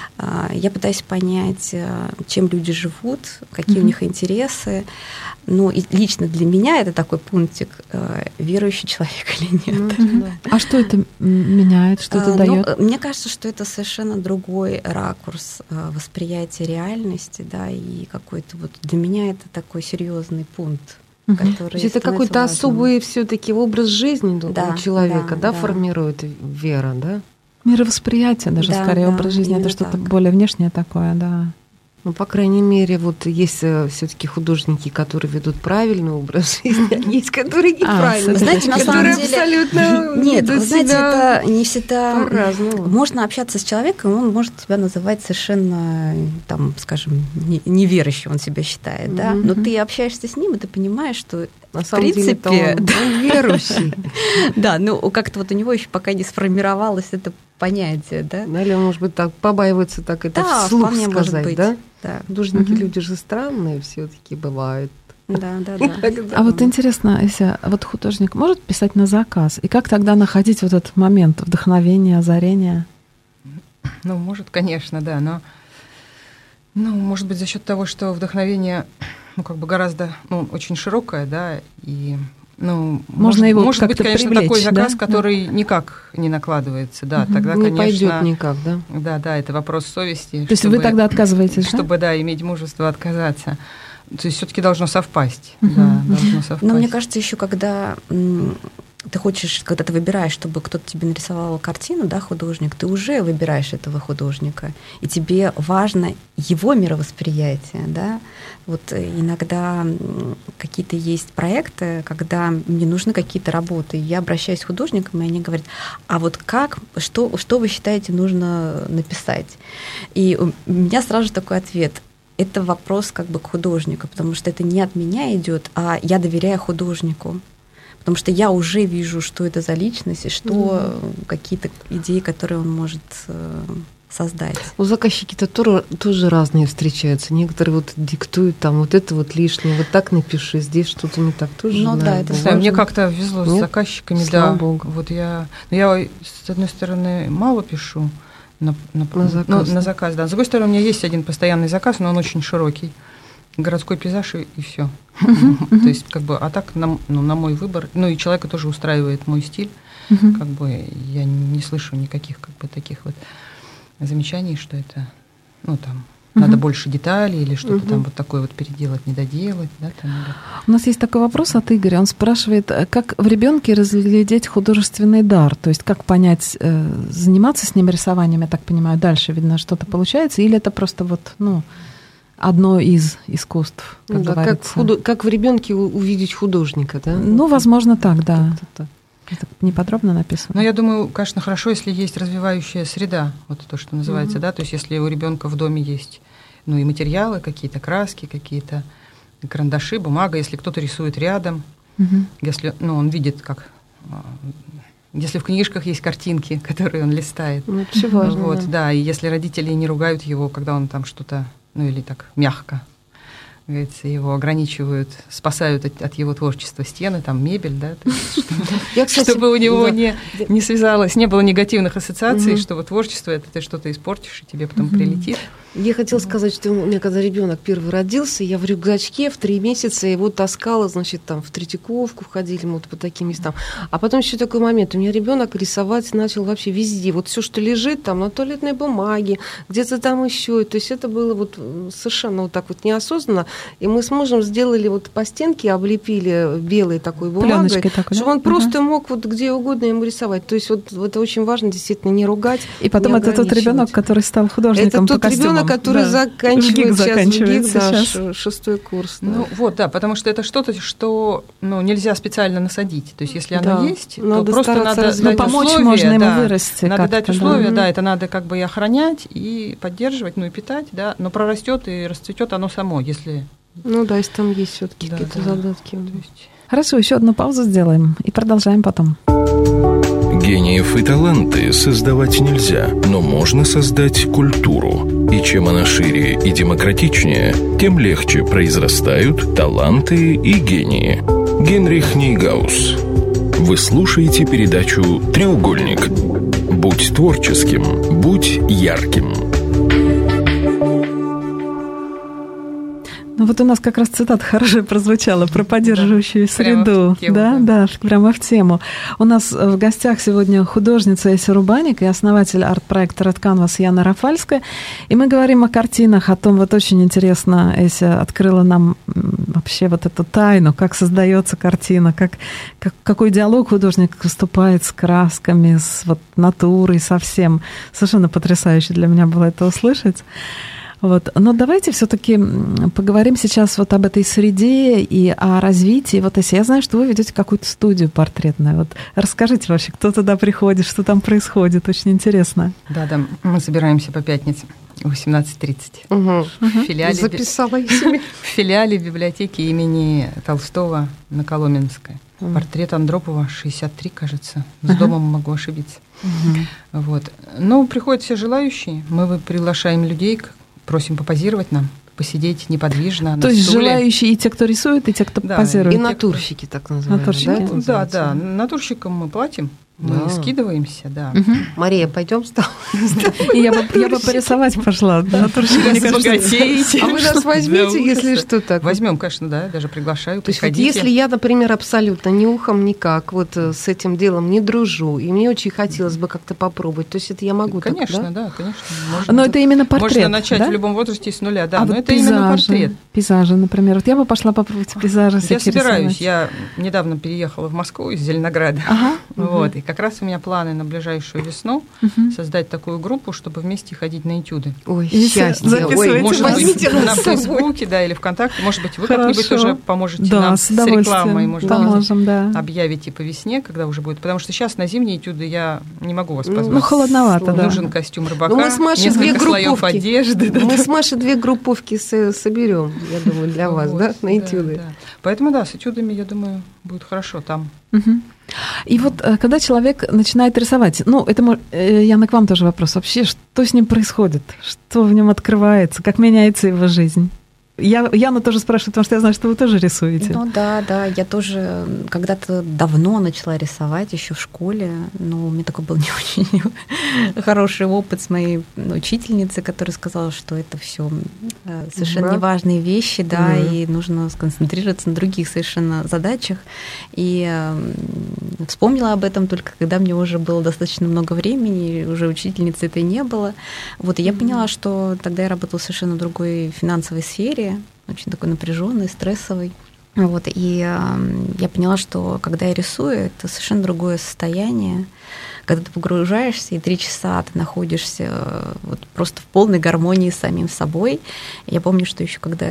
я пытаюсь понять, чем люди живут, какие у них интересы. Ну, и лично для меня это такой пунктик, верующий человек или нет. А что это меняет, что это дает? Мне кажется, что это совершенно другой ракурс восприятия реальности, да, и какой-то вот для меня это такой серьезный пункт. То есть это какой-то особый все-таки образ жизни у человека, да, формирует вера, да? Мировосприятие даже, скорее, образ жизни. Это что-то более внешнее такое, да. Ну, по крайней мере, вот есть все-таки художники, которые ведут правильный образ жизни, а есть, которые неправильно. Знаете, на самом деле... абсолютно нет, вы знаете, это не всегда... По-разному. Можно общаться с человеком, он может тебя называть совершенно, там, скажем, неверующим, он себя считает, да? Но ты общаешься с ним, и ты понимаешь, что на самом деле он верующий. Да, ну как-то вот у него еще пока не сформировалось это понятие, да? Или, может быть, так побаивается так это вслух сказать, да? Художники люди же странные все-таки бывают. Да. А вот интересно, если вот художник может писать на заказ, и как тогда находить вот этот момент вдохновения, озарения? Ну, может, конечно, да, но может быть, за счет того, что вдохновение, гораздо, очень широкое, да, и можно его может быть, конечно, привлечь, такой заказ, который никак не накладывается, да, тогда, не конечно, пойдет никак, да. Да, это вопрос совести. То есть вы тогда отказываетесь, чтобы, иметь мужество отказаться. То есть все-таки должно совпасть, да, должно совпасть. Но мне кажется, еще когда ты хочешь, когда ты выбираешь, чтобы кто-то тебе нарисовал картину, да, художник, ты уже выбираешь этого художника, и тебе важно его мировосприятие, да. Вот иногда какие-то есть проекты, когда мне нужны какие-то работы, я обращаюсь к художникам, и они говорят, а вот что вы считаете нужно написать? И у меня сразу же такой ответ. Это вопрос к художнику, потому что это не от меня идет, а я доверяю художнику. Потому что я уже вижу, что это за личность, и что какие-то идеи, которые он может создать. Заказчики-то тоже разные встречаются. Некоторые диктуют там вот это лишнее, вот так напиши, здесь что-то не так тоже. Мне как-то везло с заказчиками, слава Богу. Вот я, с одной стороны, мало пишу на заказ, да. С другой стороны, у меня есть один постоянный заказ, но он очень широкий. Городской пейзаж и все. То есть, а так, на мой выбор, и человека тоже устраивает мой стиль. Я не слышу никаких таких замечаний, что это, надо больше деталей или что-то там вот такое вот переделать, не доделать. Да, там, или... У нас есть такой вопрос от Игоря. Он спрашивает, как в ребенке разглядеть художественный дар? То есть как понять, заниматься с ним рисованием, я так понимаю, дальше, видно, что-то получается, или это просто вот, одно из искусств, как говорится. Как в ребенке увидеть художника, да? Возможно, так, да. Это неподробно написано. Но я думаю, конечно, хорошо, если есть развивающая среда, вот то, что называется, да, то есть если у ребенка в доме есть, и материалы какие-то, краски какие-то, карандаши, бумага, если кто-то рисует рядом, если, он видит, как... Если в книжках есть картинки, которые он листает. Это важно. Вот, да, и если родители не ругают его, когда он там что-то, или так мягко, говорится, его ограничивают, спасают от его творчества стены, там мебель, да, чтобы у него не связалось, не было негативных ассоциаций, что вот творчество это ты что-то испортишь, и тебе потом прилетит. Я хотела сказать, что у меня, когда ребенок первый родился, я в рюкзачке в 3 месяца его таскала, значит, там в Третьяковку ходили мы вот по таким местам. А потом еще такой момент, у меня ребенок рисовать начал вообще везде. Вот все, что лежит там на туалетной бумаге, где-то там еще. То есть это было вот совершенно вот так вот неосознанно. И мы с мужем сделали вот по стенке, облепили белой такой бумагой, чтобы он просто мог вот где угодно ему рисовать. То есть вот это очень важно, действительно, не ругать. И потом это тот ребенок, который стал художником по костюмам. Который заканчивает сейчас 6-й курс. Да. Потому что это что-то, что нельзя специально насадить. То есть если оно есть, то просто надо дать помочь, условия, можно ему вырасти. Надо дать условия, это надо как бы и охранять, и поддерживать, и питать, да, но прорастет и расцветет оно само, если... если там есть все-таки какие-то задатки. Хорошо, еще одну паузу сделаем и продолжаем потом. Гениев и таланты создавать нельзя, но можно создать культуру. И чем она шире и демократичнее, тем легче произрастают таланты и гении. Генрих Нейгаус. Вы слушаете передачу «Треугольник». Будь творческим, будь ярким. Вот у нас как раз цитата хорошая прозвучала про поддерживающую среду. Прямо в тему. У нас в гостях сегодня художница Эся Рубаник и основатель арт-проекта Red Canvas Яна Рафальская. И мы говорим о картинах, о том, вот очень интересно, Эся открыла нам вообще вот эту тайну, как создается картина, какой диалог художник выступает с красками, с натурой, со всем. Совершенно потрясающе для меня было это услышать. Но давайте все-таки поговорим сейчас вот об этой среде и о развитии. Если я знаю, что вы ведете какую-то студию портретную. Расскажите вообще, кто туда приходит, что там происходит. Очень интересно. Да, мы собираемся по пятницам в 18:30 в филиале библиотеки имени Толстого на Коломенской. Портрет Андропова, 63, кажется. С домом могу ошибиться. Приходят все желающие. Мы приглашаем людей, просим попозировать нам, посидеть неподвижно. То есть желающие и те, кто рисует, и те, кто позирует. И натурщики, так называемые. Да, натурщикам мы платим. Мы скидываемся, да. Мария, пойдем с тобой? Я бы порисовать пошла. Натурщик, мне кажется. А вы нас возьмите, если что так? Возьмем, конечно, да, даже приглашаю. То есть если я, например, абсолютно ни ухом, никак с этим делом не дружу, и мне очень хотелось бы как-то попробовать, то есть это я могу так, да? Конечно, да, конечно. Но это именно портрет, можно начать в любом возрасте с нуля, да, но это именно портрет. Пейзажи, например. Я бы пошла попробовать пейзажи. Я собираюсь. Я недавно переехала в Москву из Зеленограда. И как раз у меня планы на ближайшую весну создать такую группу, чтобы вместе ходить на этюды. Ой, счастье. Ой, может быть, на Фейсбуке, да, или ВКонтакте. Может быть, вы как-нибудь тоже поможете нам с рекламой. Может быть, объявите по весне, когда уже будет. Потому что сейчас на зимние этюды я не могу вас позвать. Холодновато, да. Нужен костюм рыбака, мы с Машей несколько слоев одежды. Мы с Машей 2 групповки соберем, я думаю, для вас, да, на этюды. Поэтому, да, с этюдами, я думаю, будет хорошо там. И когда человек начинает рисовать, это, Яна, к вам тоже вопрос. Вообще, что с ним происходит? Что в нем открывается? Как меняется его жизнь? Яна тоже спрашивает, потому что я знаю, что вы тоже рисуете. Ну да, я тоже когда-то давно начала рисовать, еще в школе. Но у меня такой был не очень хороший опыт с моей учительницей, которая сказала, что это все совершенно неважные вещи, да, и нужно сконцентрироваться на других совершенно задачах. И вспомнила об этом только когда мне уже было достаточно много времени, и уже учительницы этой не было. Вот, и я поняла, что тогда я работала в совершенно другой финансовой сфере, очень такой напряженной, стрессовой. Вот, и я поняла, что когда я рисую, это совершенно другое состояние, когда ты погружаешься, и 3 часа ты находишься вот просто в полной гармонии с самим собой. Я помню, что еще когда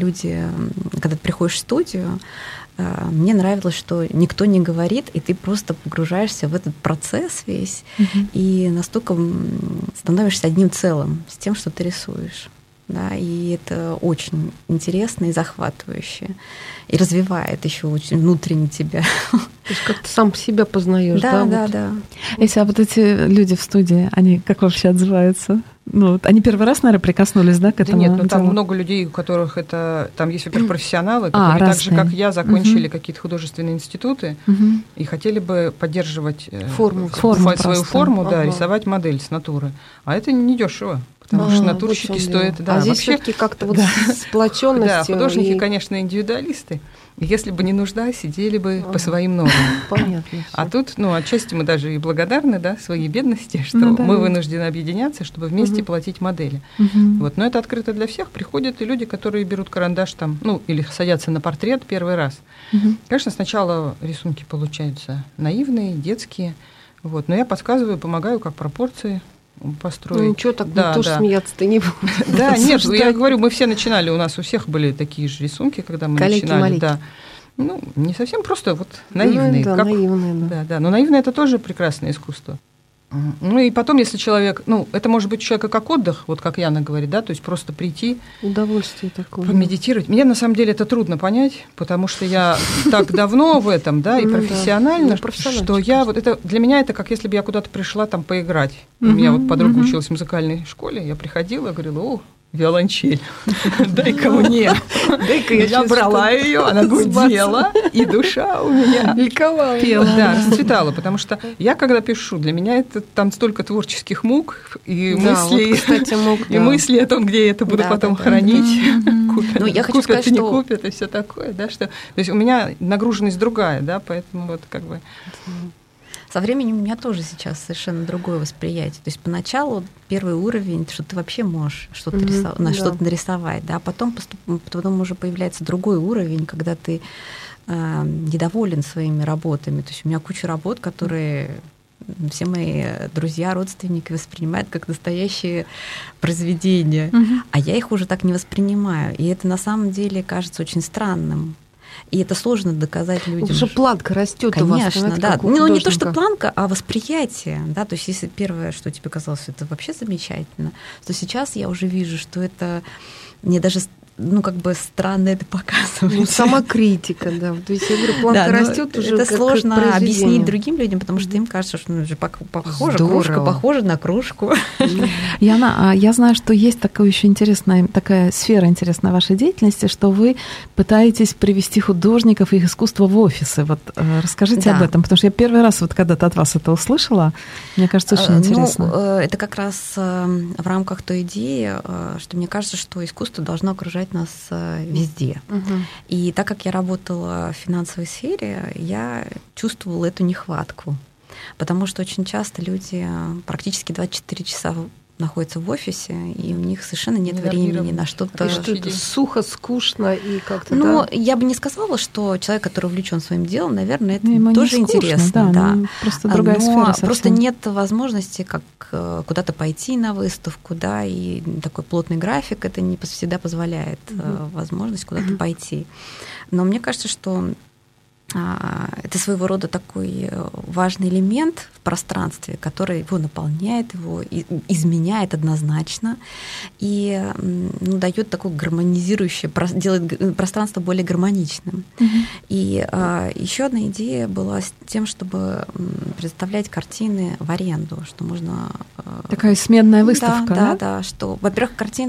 ты приходишь в студию, мне нравилось, что никто не говорит, и ты просто погружаешься в этот процесс весь, и настолько становишься одним целым с тем, что ты рисуешь. Да, и это очень интересно и захватывающе. И развивает еще очень внутренне тебя. То есть как ты сам себя познаешь, да? Да. Если вот эти люди в студии, они как вообще отзываются? Ну, они первый раз, наверное, прикоснулись, да, к этому? Да нет, там много людей, у которых это... Там есть, во-первых, профессионалы, которые так же, как я, закончили какие-то художественные институты и хотели бы поддерживать свою форму, да, рисовать модель с натуры. А это недешево. Потому что натурщики стоят... Да, здесь все-таки как-то вот сплоченность. Да, художники, конечно, индивидуалисты. Если бы не нужда, сидели бы по своим нормам. Понятно. А тут, отчасти мы даже и благодарны, да, своей бедности, что мы вынуждены объединяться, чтобы вместе платить модели. Вот. Но это открыто для всех. Приходят и люди, которые берут карандаш там, или садятся на портрет первый раз. Конечно, сначала рисунки получаются наивные, детские. Вот. Но я подсказываю, помогаю, как пропорции построить. Ну ничего, так тоже смеяться-то не буду. Да, нет, я говорю, мы все начинали, у нас у всех были такие же рисунки, когда мы начинали. Да. Ну, не совсем просто вот наивные. Да, наивные, да. Но наивное – это тоже прекрасное искусство. Ну и потом, если человек, это может быть у человека как отдых, вот как Яна говорит, да, то есть просто прийти, удовольствие такое, помедитировать. Мне на самом деле это трудно понять, потому что я так давно в этом, да, и профессионально, что я вот это для меня это как если бы я куда-то пришла там поиграть. У меня вот подруга училась в музыкальной школе, я приходила, говорила: виолончель, дай-ка мне. Я брала ее, она гудела, и душа у меня ликовала. Да, расцветала, потому что я, когда пишу, для меня это там столько творческих мук и мысли о том, где я это буду потом хранить. Купят, не купят, и все такое. То есть у меня нагруженность другая, да, поэтому вот как бы... Со временем у меня тоже сейчас совершенно другое восприятие. То есть поначалу первый уровень, что ты вообще можешь что-то что-то нарисовать, да, а потом уже появляется другой уровень, когда ты недоволен своими работами. То есть у меня куча работ, которые все мои друзья, родственники воспринимают как настоящие произведения, а я их уже так не воспринимаю. И это на самом деле кажется очень странным. И это сложно доказать людям. Потому что планка растет у вас. Конечно, да. Ну, не то, что планка, а восприятие. Да? То есть, если первое, что тебе казалось, это вообще замечательно, то сейчас я уже вижу, что это мне даже как бы странно это показывать. Самокритика, да. То есть, я говорю, планка растет уже. Это сложно объяснить другим людям, потому что им кажется, что же похоже, кружка похожа на кружку. Яна, я знаю, что есть такая еще интересная, такая сфера интересная вашей деятельности, что вы пытаетесь привести художников и их искусство в офисы. Вот расскажите об этом, потому что я первый раз вот когда-то от вас это услышала. Мне кажется, очень интересно. Это как раз в рамках той идеи, что мне кажется, что искусство должно окружать нас везде. И так как я работала в финансовой сфере, я чувствовала эту нехватку. Потому что очень часто люди практически 24 часа находятся в офисе, и у них совершенно нет времени на что-то. Что это сухо, скучно и как-то. Я бы не сказала, что человек, который увлечен своим делом, наверное, это тоже интересно. Да. Просто другая сфера. Просто нет возможности как куда-то пойти на выставку, да, и такой плотный график это не всегда позволяет возможность куда-то пойти. Но мне кажется, что это своего рода такой важный элемент в пространстве, который его наполняет, его изменяет однозначно и дает такое гармонизирующее, делает пространство более гармоничным. И еще одна идея была с тем, чтобы предоставлять картины в аренду, что можно... Такая сменная выставка, да, что, во-первых, картины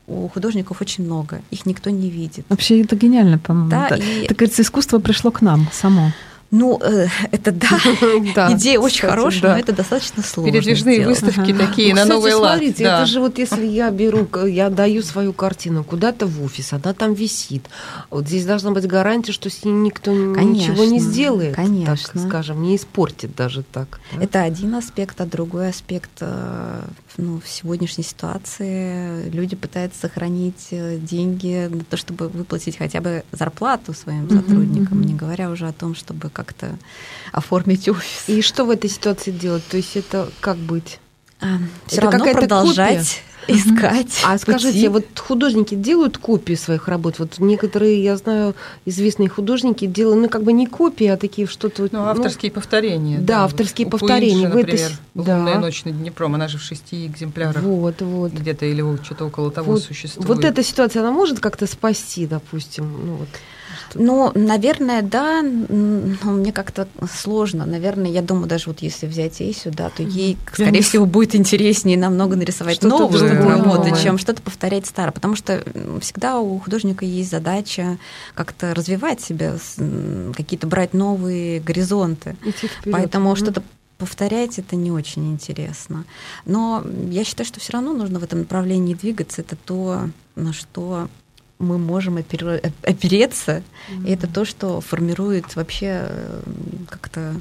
у художников очень много, их никто не видит. Вообще это гениально, по-моему. Да, это, кажется, искусство пришло к нам само. Ну, это да, идея очень хорошая, но это достаточно сложно. Передвижные выставки такие на новый лад. Смотрите, это же вот если я даю свою картину куда-то в офис, она там висит. Вот здесь должна быть гарантия, что с ней никто ничего не сделает, так скажем, не испортит даже так. Да? Это один аспект, а другой аспект, в сегодняшней ситуации люди пытаются сохранить деньги на то, чтобы выплатить хотя бы зарплату своим сотрудникам, не говоря уже о том, чтобы как-то оформить офис. И что в этой ситуации делать? То есть это как быть? Все равно продолжать искать. А скажите, вот художники делают копии своих работ? Вот некоторые, я знаю, известные художники делают, как бы не копии, а такие что-то... авторские повторения. Да, авторские повторения. У Пуинджи, например, «Лунная ночь над Днепром», она же в 6 экземплярах. Вот. Где-то или что-то около того существует. Вот эта ситуация, она может как-то спасти, допустим? Ну, наверное, да, но мне как-то сложно. Наверное, я думаю, даже вот если взять Эйсю, да, то ей, скорее всего, будет интереснее намного нарисовать новую работу, чем что-то повторять старое. Потому что всегда у художника есть задача как-то развивать себя, какие-то брать новые горизонты. Поэтому что-то повторять это не очень интересно. Но я считаю, что все равно нужно в этом направлении двигаться. Это то, на что мы можем опереться, и это то, что формирует вообще как-то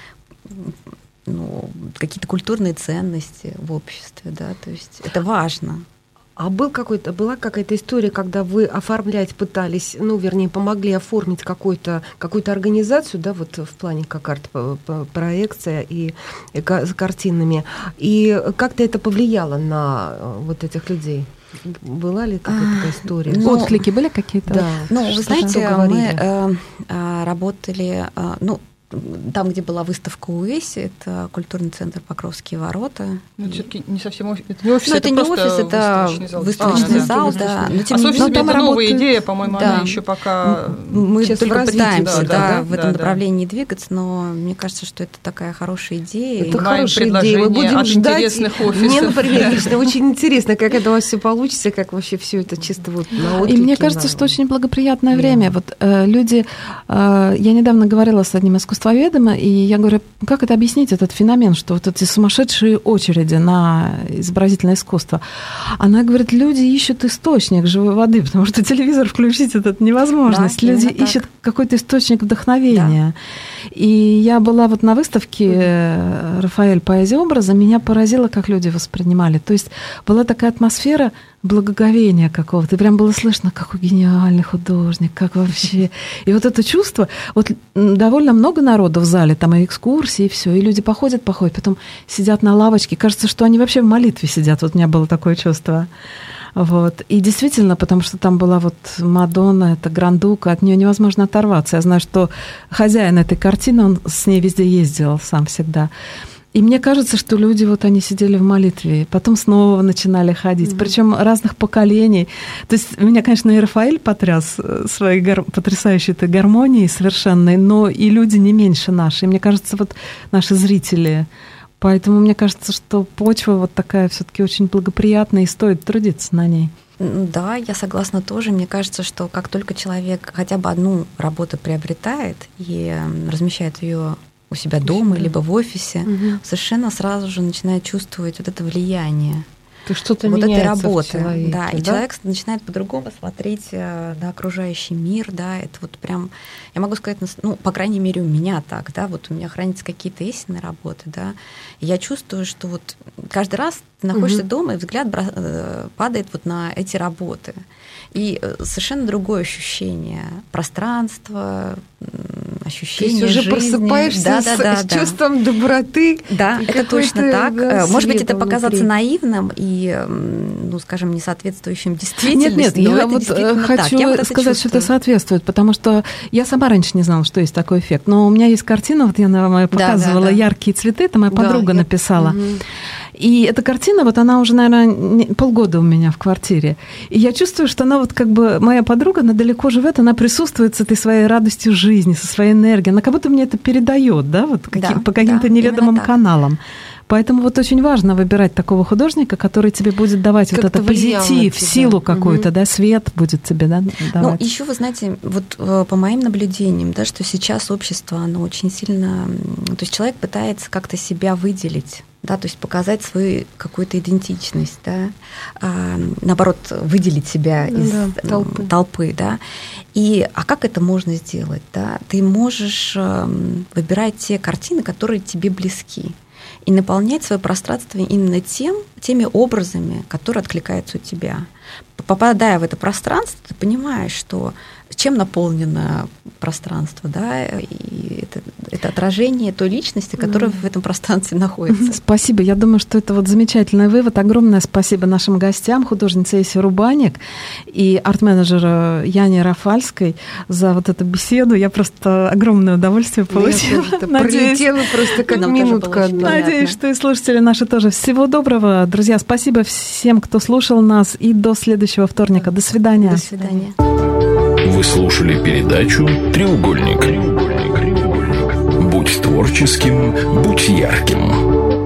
какие-то культурные ценности в обществе, да, то есть это важно. А была какая-то история, когда вы оформлять пытались, помогли оформить какую-то организацию, да, вот в плане как арт-проекция и с картинами, и как-то это повлияло на вот этих людей? Была ли какая-то история? Отклики были какие-то? Да. Вы знаете, мы работали, там, где была выставка у Эйси, это культурный центр Покровские ворота. Все-таки не совсем офис. Это не офис, это не офис, это выставочный зал, да. Но тем не менее, это новая идея, по-моему, она еще пока... Мы только пытаемся в этом направлении двигаться, но мне кажется, что это такая хорошая идея. Это хорошая идея. Мы будем ждать интересных офисов. Мне, например, лично очень интересно, как это у вас все получится, как вообще все это чисто вот на отклике. И мне кажется, что очень благоприятное время. Вот люди... Я недавно говорила с одним искусствоведом, и я говорю, как это объяснить, этот феномен, что вот эти сумасшедшие очереди на изобразительное искусство? Она говорит, люди ищут источник живой воды, потому что телевизор включить это невозможность. Да, люди ищут какой-то источник вдохновения. Да. И я была вот на выставке «Рафаэль. Поэзия образа», меня поразило, как люди воспринимали. То есть была такая атмосфера благоговения какого-то. И прям было слышно, какой гениальный художник, как вообще. И вот это чувство, вот довольно много народу в зале, там и экскурсии, и все, и люди походят, потом сидят на лавочке. Кажется, что они вообще в молитве сидят. Вот у меня было такое чувство. Вот. И действительно, потому что там была вот Мадонна, это Грандука, от нее невозможно оторваться. Я знаю, что хозяин этой картины, он с ней везде ездил сам всегда. И мне кажется, что люди, вот они сидели в молитве, потом снова начинали ходить, причем разных поколений. То есть меня, конечно, и Рафаэль потряс своей потрясающей этой гармонией совершенной, но и люди не меньше наши. И мне кажется, вот наши зрители. Поэтому мне кажется, что почва вот такая все-таки очень благоприятная, и стоит трудиться на ней. Да, я согласна тоже. Мне кажется, что как только человек хотя бы одну работу приобретает и размещает ее у себя дома, либо в офисе, совершенно сразу же начинает чувствовать вот это влияние. То что-то вот меняется этой работы. В человеке, да, и человек начинает по-другому смотреть на окружающий мир, да, это вот прям, я могу сказать, по крайней мере, у меня так, да, вот у меня хранятся какие-то истинные работы, да, и я чувствую, что вот каждый раз ты находишься дома, и взгляд падает вот на эти работы. И совершенно другое ощущение пространства, ощущение жизни. Ты уже просыпаешься с чувством доброты. Да, это точно так. Да, может быть, это показаться наивным и, скажем, не соответствующим действительности. Нет, я вот хочу сказать, что это соответствует, потому что я сама раньше не знала, что есть такой эффект. Но у меня есть картина, вот я вам показывала, «Яркие цветы», это моя подруга написала. И эта картина, вот она уже, наверное, полгода у меня в квартире. И я чувствую, что она вот как бы, моя подруга, она далеко живет, она присутствует с этой своей радостью жизни, со своей энергией. Она как будто мне это передает, да, вот по каким-то неведомым каналам. Поэтому вот очень важно выбирать такого художника, который тебе будет давать вот это позитив, силу какую-то, да, свет будет тебе, да, давать. Ну, еще вы знаете, вот по моим наблюдениям, да, что сейчас общество, оно очень сильно... То есть человек пытается как-то себя выделить, да, то есть показать свою какую-то идентичность, да, наоборот, выделить себя из толпы, да. А как это можно сделать, да? Ты можешь выбирать те картины, которые тебе близки, и наполнять свое пространство именно теми образами, которые откликаются у тебя. Попадая в это пространство, ты понимаешь, что чем наполнено пространство, да, и это отражение той личности, которая в этом пространстве находится. Спасибо. Я думаю, что это вот замечательный вывод. Огромное спасибо нашим гостям, художнице Эйсе Рубаник и арт-менеджеру Яне Рафальской за вот эту беседу. Я просто огромное удовольствие получила. Прилетела просто как минутка. Надеюсь, что и слушатели наши тоже. Всего доброго. Друзья, спасибо всем, кто слушал нас. И до следующего вторника. До свидания. До свидания. Вы слушали передачу «Треугольник». Будь творческим, будь ярким.